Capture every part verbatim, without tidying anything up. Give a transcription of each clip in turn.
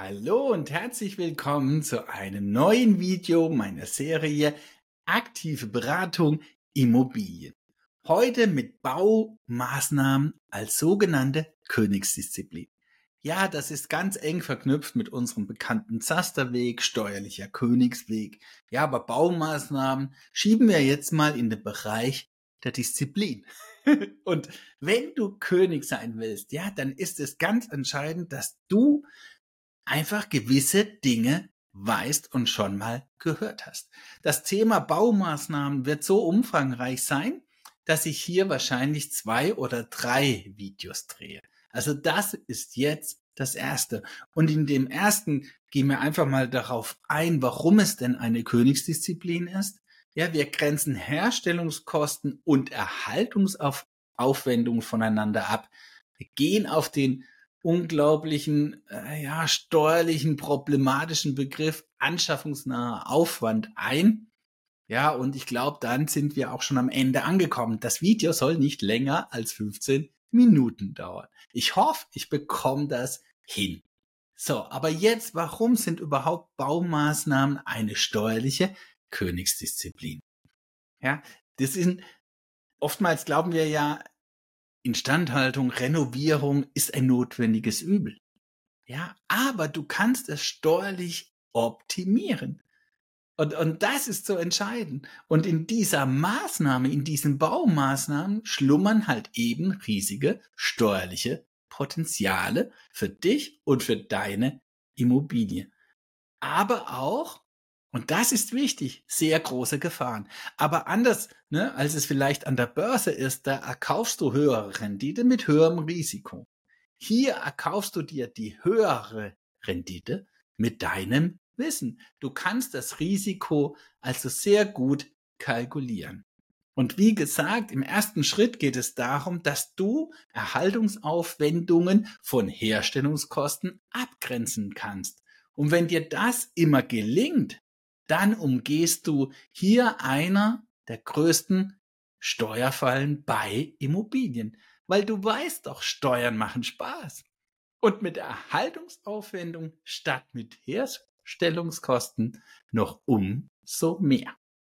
Hallo und herzlich willkommen zu einem neuen Video meiner Serie Aktive Beratung Immobilien. Heute mit Baumaßnahmen als sogenannte Königsdisziplin. Ja, das ist ganz eng verknüpft mit unserem bekannten Zasterweg, steuerlicher Königsweg. Ja, aber Baumaßnahmen schieben wir jetzt mal in den Bereich der Disziplin. Und wenn du König sein willst, ja, dann ist es ganz entscheidend, dass du einfach gewisse Dinge weißt und schon mal gehört hast. Das Thema Baumaßnahmen wird so umfangreich sein, dass ich hier wahrscheinlich zwei oder drei Videos drehe. Also das ist jetzt das erste. Und in dem ersten gehen wir einfach mal darauf ein, warum es denn eine Königsdisziplin ist. Ja, wir grenzen Herstellungskosten und Erhaltungsaufwendungen voneinander ab. Wir gehen auf den unglaublichen, äh, ja, steuerlichen, problematischen Begriff anschaffungsnaher Aufwand ein. Ja, und ich glaube, dann sind wir auch schon am Ende angekommen. Das Video soll nicht länger als fünfzehn Minuten dauern. Ich hoffe, ich bekomme das hin. So, aber jetzt, warum sind überhaupt Baumaßnahmen eine steuerliche Königsdisziplin? Ja, das sind, oftmals glauben wir ja, Instandhaltung, Renovierung ist ein notwendiges Übel. Ja, aber du kannst es steuerlich optimieren. Und, und das ist so entscheidend. Und in dieser Maßnahme, in diesen Baumaßnahmen schlummern halt eben riesige steuerliche Potenziale für dich und für deine Immobilie. Aber auch, und das ist wichtig, sehr große Gefahren. Aber anders, ne, als es vielleicht an der Börse ist, da erkaufst du höhere Rendite mit höherem Risiko. Hier erkaufst du dir die höhere Rendite mit deinem Wissen. Du kannst das Risiko also sehr gut kalkulieren. Und wie gesagt, im ersten Schritt geht es darum, dass du Erhaltungsaufwendungen von Herstellungskosten abgrenzen kannst. Und wenn dir das immer gelingt, dann umgehst du hier einer der größten Steuerfallen bei Immobilien. Weil du weißt doch, Steuern machen Spaß. Und mit Erhaltungsaufwendung statt mit Herstellungskosten noch umso mehr.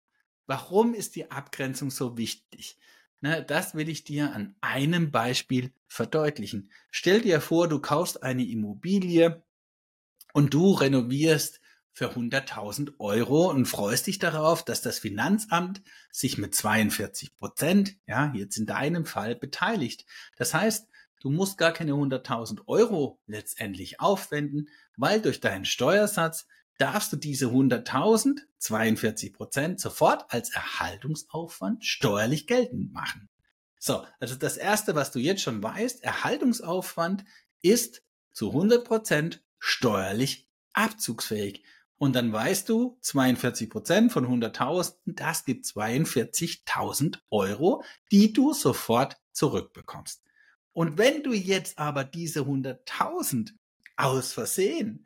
Warum ist die Abgrenzung so wichtig? Na, das will ich dir an einem Beispiel verdeutlichen. Stell dir vor, du kaufst eine Immobilie und du renovierst für hunderttausend Euro und freust dich darauf, dass das Finanzamt sich mit zweiundvierzig Prozent, ja, jetzt in deinem Fall beteiligt. Das heißt, du musst gar keine hunderttausend Euro letztendlich aufwenden, weil durch deinen Steuersatz darfst du diese hunderttausend, zweiundvierzig Prozent sofort als Erhaltungsaufwand steuerlich geltend machen. So, also das Erste, was du jetzt schon weißt, Erhaltungsaufwand ist zu hundert Prozent steuerlich abzugsfähig. Und dann weißt du, zweiundvierzig Prozent von hunderttausend, das gibt zweiundvierzigtausend Euro, die du sofort zurückbekommst. Und wenn du jetzt aber diese hunderttausend aus Versehen,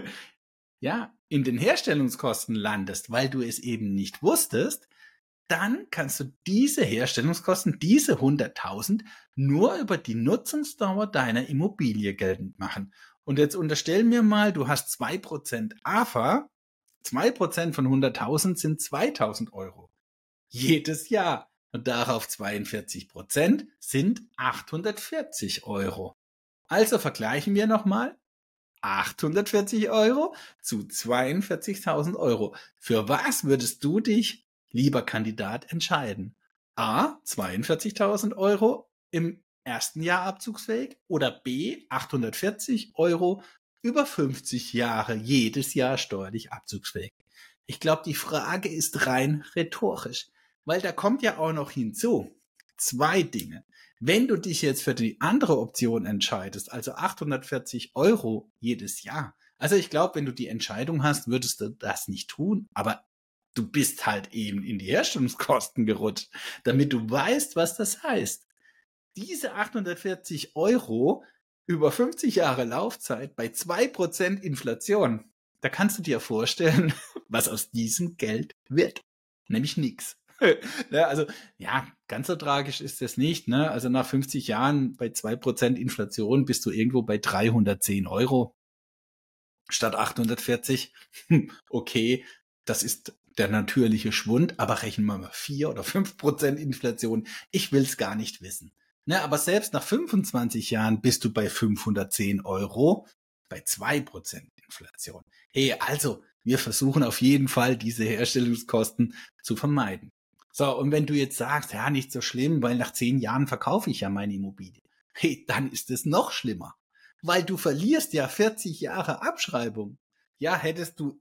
ja, in den Herstellungskosten landest, weil du es eben nicht wusstest, dann kannst du diese Herstellungskosten, diese hunderttausend, nur über die Nutzungsdauer deiner Immobilie geltend machen. Und jetzt unterstell mir mal, du hast zwei Prozent A F A, zwei Prozent von hunderttausend sind zweitausend Euro. Jedes Jahr. Und darauf zweiundvierzig Prozent sind achthundertvierzig Euro. Also vergleichen wir nochmal. achthundertvierzig Euro zu zweiundvierzigtausend Euro. Für was würdest du dich, lieber Kandidat, entscheiden? A, zweiundvierzigtausend Euro im ersten Jahr abzugsfähig oder B, achthundertvierzig Euro über fünfzig Jahre jedes Jahr steuerlich abzugsfähig? Ich glaube, die Frage ist rein rhetorisch, weil da kommt ja auch noch hinzu zwei Dinge. Wenn du dich jetzt für die andere Option entscheidest, also achthundertvierzig Euro jedes Jahr, also ich glaube, wenn du die Entscheidung hast, würdest du das nicht tun, aber du bist halt eben in die Herstellungskosten gerutscht, damit du weißt, was das heißt. Diese achthundertvierzig Euro über fünfzig Jahre Laufzeit bei zwei Prozent Inflation, da kannst du dir vorstellen, was aus diesem Geld wird. Nämlich nichts. Ne, also, ja, ganz so tragisch ist das nicht. Ne? Also nach fünfzig Jahren bei zwei Prozent Inflation bist du irgendwo bei dreihundertzehn Euro. statt achthundertvierzig. Okay, das ist der natürliche Schwund, aber rechnen wir mal vier oder fünf Prozent Inflation. Ich will es gar nicht wissen. Ne, aber selbst nach fünfundzwanzig Jahren bist du bei fünfhundertzehn Euro bei zwei Prozent Inflation. Hey, also, wir versuchen auf jeden Fall, diese Herstellungskosten zu vermeiden. So, und wenn du jetzt sagst, ja, nicht so schlimm, weil nach zehn Jahren verkaufe ich ja meine Immobilie. Hey, dann ist es noch schlimmer, weil du verlierst ja vierzig Jahre Abschreibung. Ja, hättest du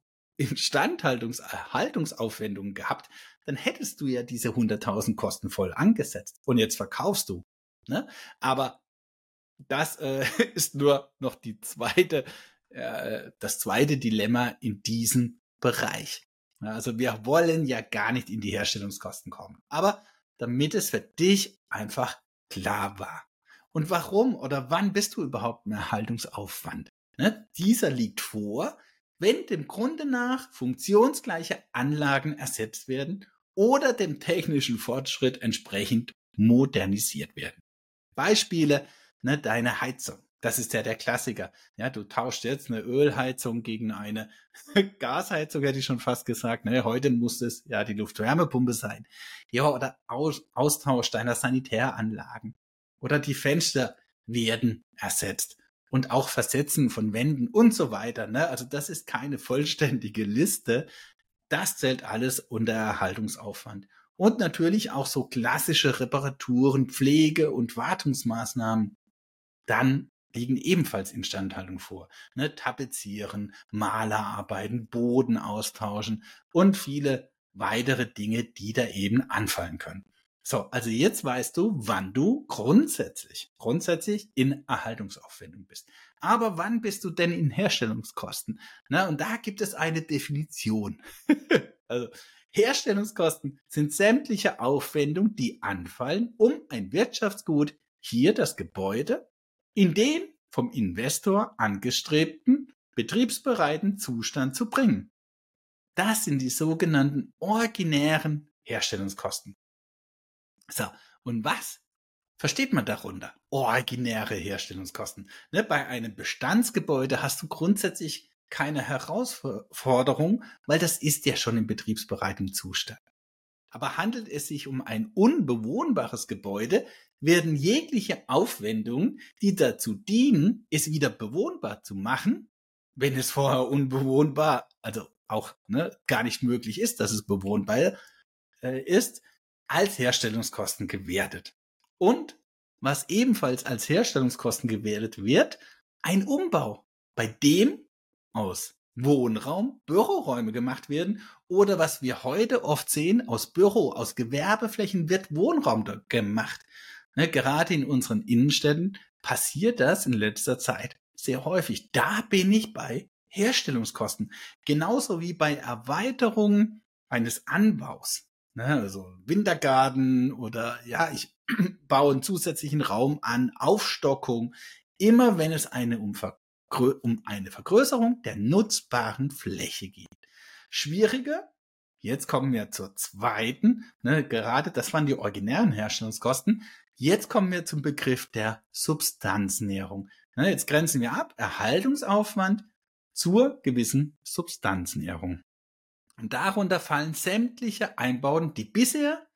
Instandhaltungsaufwendungen gehabt, dann hättest du ja diese hunderttausend Kosten voll angesetzt. Und jetzt verkaufst du. Ne? Aber das äh, ist nur noch die zweite, äh, das zweite Dilemma in diesem Bereich. Ja, also wir wollen ja gar nicht in die Herstellungskosten kommen. Aber damit es für dich einfach klar war. Und warum oder wann bist du überhaupt im Erhaltungsaufwand? Ne? Dieser liegt vor, wenn dem Grunde nach funktionsgleiche Anlagen ersetzt werden oder dem technischen Fortschritt entsprechend modernisiert werden. Beispiele, ne, deine Heizung. Das ist ja der Klassiker. Ja, du tauschst jetzt eine Ölheizung gegen eine Gasheizung, hätte ich schon fast gesagt. Ne, heute muss es ja die Luftwärmepumpe sein. Ja, oder Aus Austausch deiner Sanitäranlagen. Oder die Fenster werden ersetzt. Und auch Versetzen von Wänden und so weiter. Ne? Also das ist keine vollständige Liste. Das zählt alles unter Erhaltungsaufwand. Und natürlich auch so klassische Reparaturen, Pflege und Wartungsmaßnahmen. Dann liegen ebenfalls Instandhaltung vor. Ne? Tapezieren, Malerarbeiten, Boden austauschen und viele weitere Dinge, die da eben anfallen können. So, also jetzt weißt du, wann du grundsätzlich, grundsätzlich in Erhaltungsaufwendung bist. Aber wann bist du denn in Herstellungskosten? Na, und da gibt es eine Definition. Also Herstellungskosten sind sämtliche Aufwendungen, die anfallen, um ein Wirtschaftsgut, hier das Gebäude, in den vom Investor angestrebten, betriebsbereiten Zustand zu bringen. Das sind die sogenannten originären Herstellungskosten. So, und was versteht man darunter? Originäre Herstellungskosten. Ne, bei einem Bestandsgebäude hast du grundsätzlich keine Herausforderung, weil das ist ja schon im betriebsbereiten Zustand. Aber handelt es sich um ein unbewohnbares Gebäude, werden jegliche Aufwendungen, die dazu dienen, es wieder bewohnbar zu machen, wenn es vorher unbewohnbar, also auch ne, gar nicht möglich ist, dass es bewohnbar äh, ist, als Herstellungskosten gewertet. Und was ebenfalls als Herstellungskosten gewertet wird, ein Umbau, bei dem aus Wohnraum Büroräume gemacht werden oder was wir heute oft sehen, aus Büro, aus Gewerbeflächen wird Wohnraum gemacht. Ne, gerade in unseren Innenstädten passiert das in letzter Zeit sehr häufig. Da bin ich bei Herstellungskosten. Genauso wie bei Erweiterungen eines Anbaus. Ne, also Wintergarten oder ja, ich baue einen zusätzlichen Raum an, Aufstockung. Immer wenn es eine Umver um eine Vergrößerung der nutzbaren Fläche geht. Schwieriger, jetzt kommen wir zur zweiten, ne, gerade das waren die originären Herstellungskosten, jetzt kommen wir zum Begriff der Substanznährung. Ne, jetzt grenzen wir ab, Erhaltungsaufwand zur gewissen Substanznährung. Und darunter fallen sämtliche Einbauten, die bisher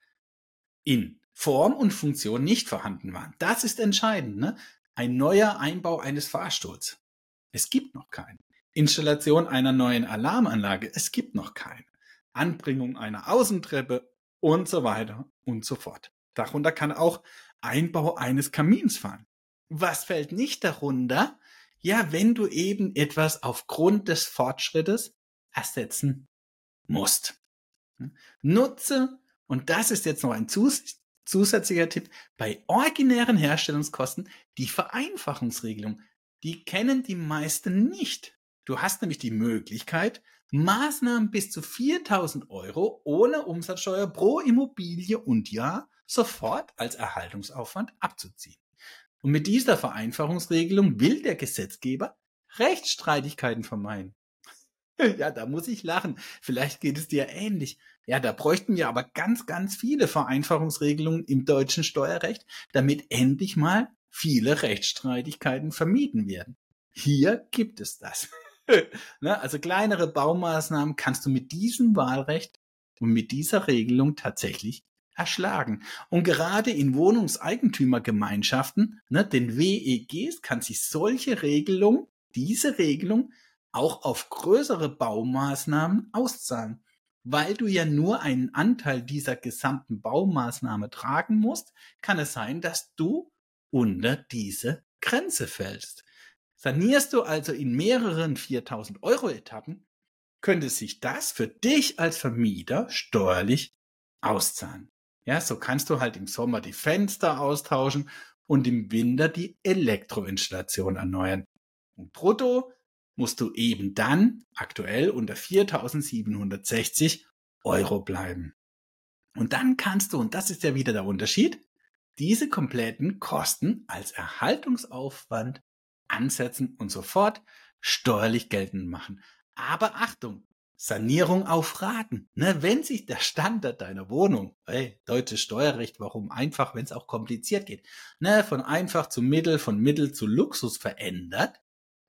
in Form und Funktion nicht vorhanden waren. Das ist entscheidend. Ne? Ein neuer Einbau eines Fahrstuhls. Es gibt noch keinen. Installation einer neuen Alarmanlage. Es gibt noch keine. Anbringung einer Außentreppe und so weiter und so fort. Darunter kann auch Einbau eines Kamins fallen. Was fällt nicht darunter? Ja, wenn du eben etwas aufgrund des Fortschrittes ersetzen musst. Nutze, und das ist jetzt noch ein zus- zusätzlicher Tipp, bei originären Herstellungskosten die Vereinfachungsregelung. Die kennen die meisten nicht. Du hast nämlich die Möglichkeit, Maßnahmen bis zu viertausend Euro ohne Umsatzsteuer pro Immobilie und Jahr sofort als Erhaltungsaufwand abzuziehen. Und mit dieser Vereinfachungsregelung will der Gesetzgeber Rechtsstreitigkeiten vermeiden. Ja, da muss ich lachen. Vielleicht geht es dir ähnlich. Ja, da bräuchten wir aber ganz, ganz viele Vereinfachungsregelungen im deutschen Steuerrecht, damit endlich mal viele Rechtsstreitigkeiten vermieden werden. Hier gibt es das. Ne, also kleinere Baumaßnahmen kannst du mit diesem Wahlrecht und mit dieser Regelung tatsächlich erschlagen. Und gerade in Wohnungseigentümergemeinschaften, ne, den W E Gs, kann sich solche Regelung, diese Regelung auch auf größere Baumaßnahmen auszahlen. Weil du ja nur einen Anteil dieser gesamten Baumaßnahme tragen musst, kann es sein, dass du unter diese Grenze fällst. Sanierst du also in mehreren viertausend Euro Etappen, könnte sich das für dich als Vermieter steuerlich auszahlen. Ja, so kannst du halt im Sommer die Fenster austauschen und im Winter die Elektroinstallation erneuern. Und brutto musst du eben dann aktuell unter viertausendsiebenhundertsechzig Euro bleiben. Und dann kannst du, und das ist ja wieder der Unterschied, diese kompletten Kosten als Erhaltungsaufwand ansetzen und sofort steuerlich geltend machen. Aber Achtung, Sanierung auf Raten. Ne, wenn sich der Standard deiner Wohnung, hey, deutsches Steuerrecht, warum einfach, wenn es auch kompliziert geht, ne, von einfach zu mittel, von mittel zu Luxus verändert,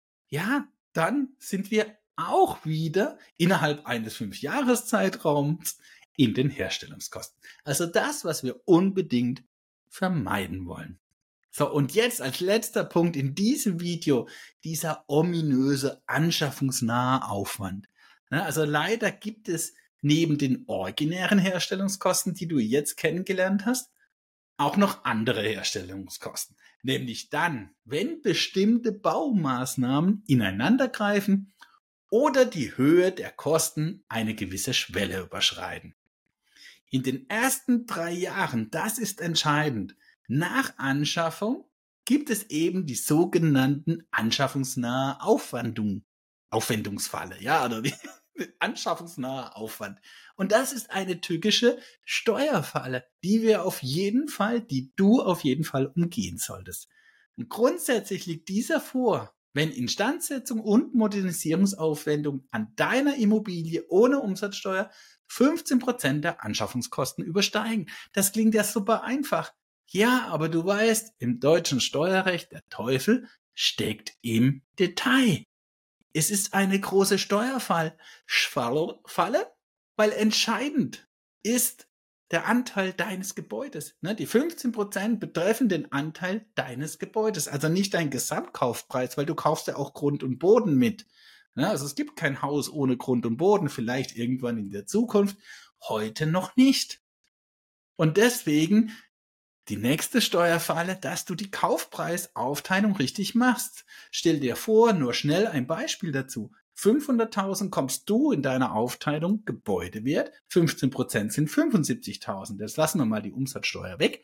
ja, dann sind wir auch wieder innerhalb eines Fünfjahreszeitraums in den Herstellungskosten. Also das, was wir unbedingt vermeiden wollen. So, und jetzt als letzter Punkt in diesem Video dieser ominöse anschaffungsnahe Aufwand. Ne, also leider gibt es neben den originären Herstellungskosten, die du jetzt kennengelernt hast, auch noch andere Herstellungskosten. Nämlich dann, wenn bestimmte Baumaßnahmen ineinandergreifen oder die Höhe der Kosten eine gewisse Schwelle überschreiten. In den ersten drei Jahren, das ist entscheidend, nach Anschaffung gibt es eben die sogenannten anschaffungsnahe Aufwandung, Aufwendungsfalle, ja, oder die anschaffungsnahe Aufwand. Und das ist eine tückische Steuerfalle, die wir auf jeden Fall, die du auf jeden Fall umgehen solltest. Und grundsätzlich liegt dieser vor, wenn Instandsetzung und Modernisierungsaufwendung an deiner Immobilie ohne Umsatzsteuer fünfzehn Prozent der Anschaffungskosten übersteigen. Das klingt ja super einfach. Ja, aber du weißt, im deutschen Steuerrecht, der Teufel steckt im Detail. Es ist eine große Steuerfalle, weil entscheidend ist der Anteil deines Gebäudes. Die fünfzehn Prozent betreffen den Anteil deines Gebäudes, also nicht dein Gesamtkaufpreis, weil du kaufst ja auch Grund und Boden mit. Also es gibt kein Haus ohne Grund und Boden, vielleicht irgendwann in der Zukunft, heute noch nicht. Und deswegen die nächste Steuerfalle, dass du die Kaufpreisaufteilung richtig machst. Stell dir vor, nur schnell ein Beispiel dazu. fünfhunderttausend kommst du in deiner Aufteilung Gebäudewert, fünfzehn Prozent sind fünfundsiebzigtausend. Jetzt lassen wir mal die Umsatzsteuer weg.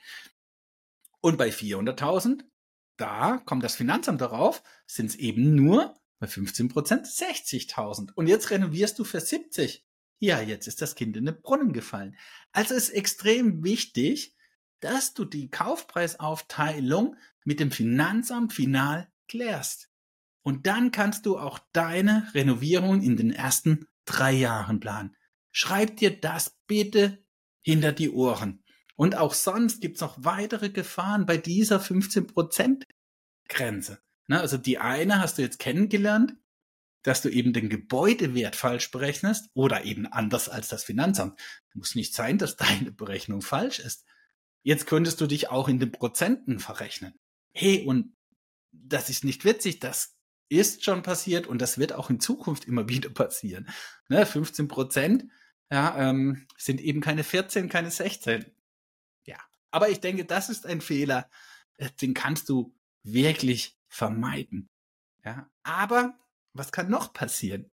Und bei vierhunderttausend, da kommt das Finanzamt darauf, sind es eben nur bei fünfzehn Prozent sechzigtausend. Und jetzt renovierst du für siebzig. Ja, jetzt ist das Kind in den Brunnen gefallen. Also ist extrem wichtig, dass du die Kaufpreisaufteilung mit dem Finanzamt final klärst. Und dann kannst du auch deine Renovierung in den ersten drei Jahren planen. Schreib dir das bitte hinter die Ohren. Und auch sonst gibt es noch weitere Gefahren bei dieser fünfzehn Prozent Grenze. Also die eine hast du jetzt kennengelernt, dass du eben den Gebäudewert falsch berechnest oder eben anders als das Finanzamt. Muss nicht sein, dass deine Berechnung falsch ist. Jetzt könntest du dich auch in den Prozenten verrechnen. Hey, und das ist nicht witzig, das ist schon passiert und das wird auch in Zukunft immer wieder passieren. Ne, fünfzehn Prozent ja, ähm, sind eben keine vierzehn, keine sechzehn. Ja, aber ich denke, das ist ein Fehler, den kannst du wirklich vermeiden. Ja, aber was kann noch passieren?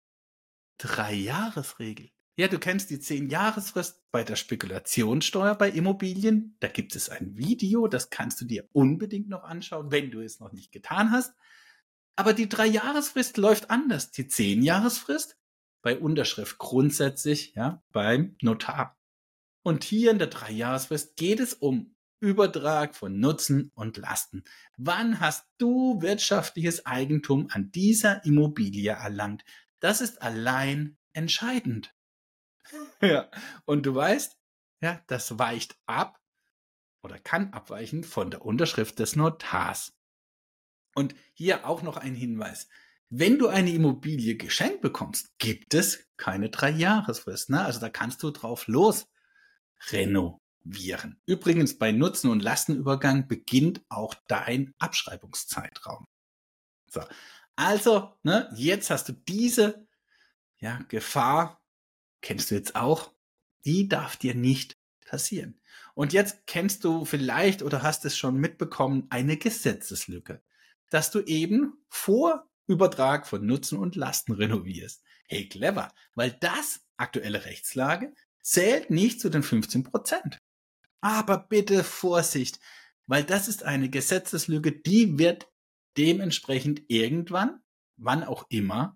Drei-Jahres-Regel. Ja, du kennst die zehn-Jahresfrist bei der Spekulationssteuer bei Immobilien. Da gibt es ein Video, das kannst du dir unbedingt noch anschauen, wenn du es noch nicht getan hast. Aber die Drei-Jahresfrist läuft anders. Die Zehn-Jahresfrist bei Unterschrift grundsätzlich ja, beim Notar. Und hier in der Drei-Jahresfrist geht es um Übertrag von Nutzen und Lasten. Wann hast du wirtschaftliches Eigentum an dieser Immobilie erlangt? Das ist allein entscheidend. Ja, und du weißt, ja, das weicht ab oder kann abweichen von der Unterschrift des Notars. Und hier auch noch ein Hinweis. Wenn du eine Immobilie geschenkt bekommst, gibt es keine Drei-Jahresfrist. Ne? Also da kannst du drauf los renovieren. Übrigens, bei Nutzen- und Lastenübergang beginnt auch dein Abschreibungszeitraum. So. Also, ne, jetzt hast du diese ja, Gefahr, kennst du jetzt auch, die darf dir nicht passieren. Und jetzt kennst du vielleicht oder hast es schon mitbekommen, eine Gesetzeslücke, dass du eben vor Übertrag von Nutzen und Lasten renovierst. Hey, clever, weil das, aktuelle Rechtslage, zählt nicht zu den fünfzehn Prozent. Aber bitte Vorsicht, weil das ist eine Gesetzeslücke, die wird dementsprechend irgendwann, wann auch immer,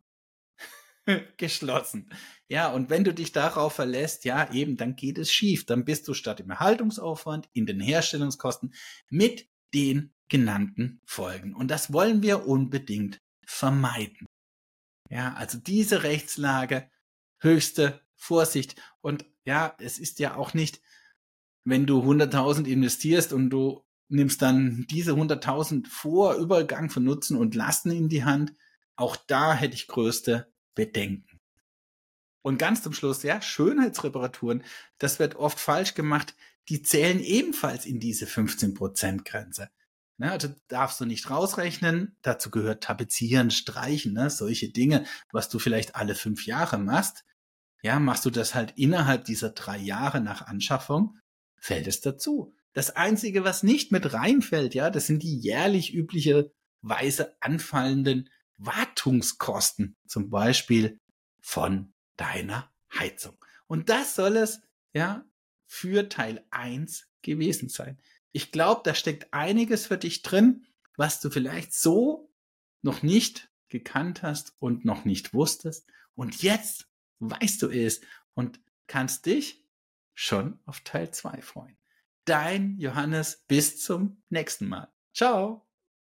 geschlossen. Ja, und wenn du dich darauf verlässt, ja, eben, dann geht es schief. Dann bist du statt im Erhaltungsaufwand in den Herstellungskosten mit den genannten Folgen. Und das wollen wir unbedingt vermeiden. Ja, also diese Rechtslage, höchste Vorsicht. Und ja, es ist ja auch nicht, wenn du hunderttausend investierst und du nimmst dann diese hunderttausend vor Übergang von Nutzen und Lasten in die Hand, auch da hätte ich größte Bedenken. Und ganz zum Schluss, ja, Schönheitsreparaturen, das wird oft falsch gemacht, die zählen ebenfalls in diese fünfzehn Prozent Grenze. Ne, also darfst du nicht rausrechnen, dazu gehört Tapezieren, Streichen, ne, solche Dinge, was du vielleicht alle fünf Jahre machst. Ja, machst du das halt innerhalb dieser drei Jahre nach Anschaffung, fällt es dazu. Das Einzige, was nicht mit reinfällt, ja, das sind die jährlich üblicherweise anfallenden Wartungskosten, zum Beispiel von deiner Heizung. Und das soll es, ja, für Teil eins gewesen sein. Ich glaube, da steckt einiges für dich drin, was du vielleicht so noch nicht gekannt hast und noch nicht wusstest. Und jetzt weißt du es und kannst dich schon auf Teil zwei freuen. Dein Johannes, bis zum nächsten Mal. Ciao.